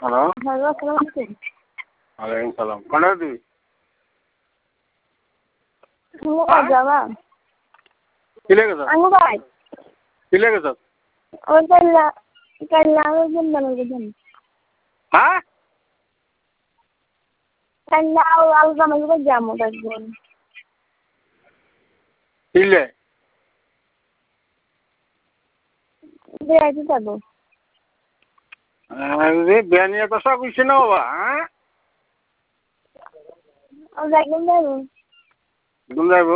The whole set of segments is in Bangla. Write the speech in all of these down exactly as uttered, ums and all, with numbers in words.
হ্যালো হ্যালো আসসালামু আলাইকুম। ওয়ালাইকুম সালাম কোন তুই হ্যাঁ যাবা কি লেগেছ আঙ্গু ভাই কি লেগেছ ওই কাল্লা কাল্লা ওই জন্য বুঝুন হ্যাঁ কাল্লা ও আলোচনা করে যাবো একজন কিলে বেড়াইতে যাবো রে বেনিয়া তো সব কিছু না বাবা হ্যাঁ ও যাইবেন যাবো ঘুম যাইব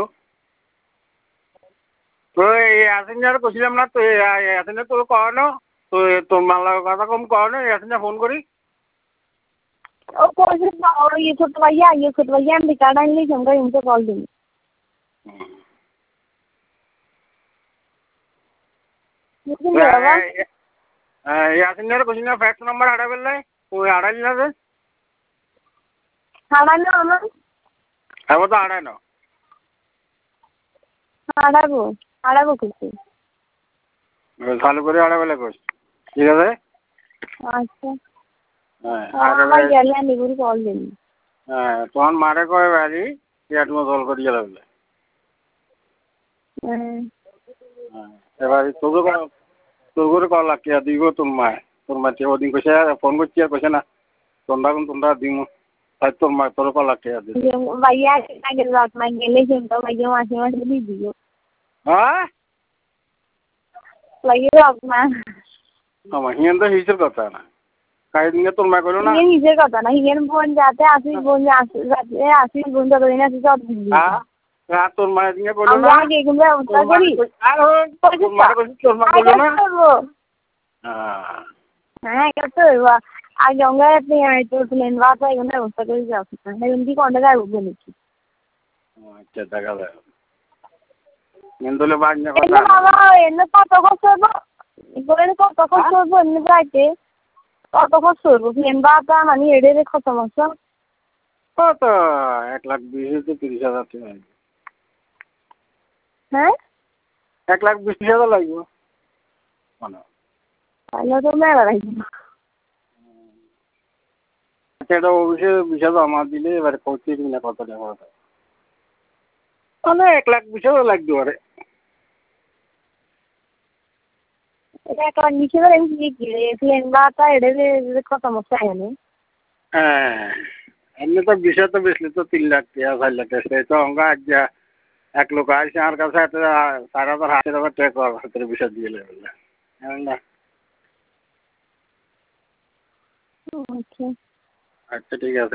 তো এই আসিনার কইছিলাম না তো আসিনা তোর করানো তো তোর মাল্লার কথা কম করানো আসিনা ফোন করি ও কইছে ও ये ছোট ভাইয়া ये ছোট ভাইয়া আমি কার্ড আনলি সঙ্গে ইনকে কল দিন বুঝলেন বাবা আসিনার কইছিনা ফ্যাক্স নাম্বার আড়া বেল নাই ওই আড়াইল না রে হারানো আমার হ্যাঁ তো আড়াই না হারাবো হারাবো কিছু চালু করে আড়া বেলা কইস ঠিক আছে আচ্ছা হ্যাঁ আমার গেলে আমি করে কল দিন হ্যাঁ তখন মারে কয় বাড়ি পেট মো জল করিয়ে লাগলে হ্যাঁ এবার তোকে তোর করে কল লাগিয়ে দিব তোর মায় তোর মা ওদিন কইছে ফোন করছি আর কইছে না তোমরা কোন তোমরা দিমু তাই তোর মা তোর কল লাগিয়ে দিব ভাইয়া আগে রাত না গেলে কিন্তু ভাইয়া মাসে মাসে দিয়ে দিও হ্যাঁ ভাইয়া রাত না আমার হিয়ান তো হিসের কথা না কাই দিনে তোর মা কইলো না হিয়ান হিসের কথা না হিয়ান বোন যাতে আসি বোন আসি যাতে আসি বোন যতদিন আসি সব দিবি হ্যাঁ তোর মা দিনে কইলো না আমরা আগে এগুলো ব্যবস্থা করি আর তোর মা কইছে তোর মা কইলো না হ্যাঁ হ্যাঁ কত আগে আমরা আপনি তো প্লেন বাস এগুলো ব্যবস্থা করে যাচ্ছি না এমনি কোনটা গায়ে উঠবে নাকি আচ্ছা দেখা যাবে কিন্তু বাদ না কথা বাবা এনে কত কষ্ট হবো এগুলো কত কষ্ট হবো এমনি যাইতে কত কষ্ট হবো প্লেন বাস মানে এড়ে কত মাস কত এক লাখ বিশ তো তিরিশ হাজার টাকা হ্যাঁ এক লাখ বিশ হাজার লাগবে মানে তাহলে তো মেলা লাগবে সেটা অবশ্যই বিশ হাজার জমা দিলে এবারে পৌঁছে দিন না কত টাকা কথা মানে এক লাখ বিশ হাজার লাগবে আরে এটা একটা নিচে ধরে এমনি কি প্লেন বাসটা এড়ে কত মাস আইনে হ্যাঁ এমনি তো বিশ হাজার বেশি তো তিন লাখ টাকা চার লাখ টাকা সেই তো আমরা আজ এক লোক আসছে আমার কাছে একটা সাড়ে হাজার হাজার টাকা টাকা হাতের বিষয় দিয়ে বললে না আচ্ছা আচ্ছা ঠিক আছে